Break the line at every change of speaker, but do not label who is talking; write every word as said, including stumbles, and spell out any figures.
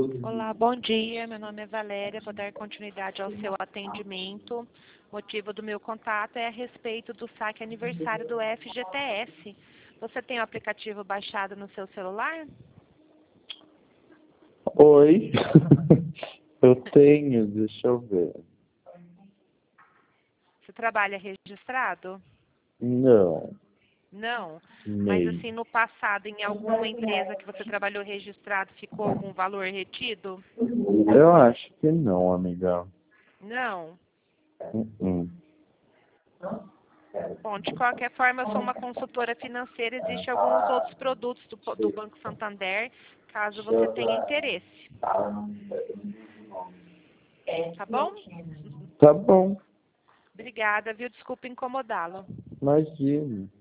Olá, bom dia. Meu nome é Valéria. Vou dar continuidade ao seu atendimento. O motivo do meu contato é a respeito do saque aniversário do F G T S. Você tem o aplicativo baixado no seu celular?
Oi, eu tenho, deixa eu ver.
Você trabalha registrado?
Não,
Não. Mas
nem.
assim, no passado, em alguma empresa que você trabalhou registrado, ficou algum valor retido?
Eu acho que não, amiga.
Não.
Uh-uh.
Bom, de qualquer forma, eu sou uma consultora financeira. Existem alguns outros produtos do, do Banco Santander, caso você tenha interesse. Tá bom?
Tá bom,
Obrigada, viu? Desculpa incomodá-lo.
imagina.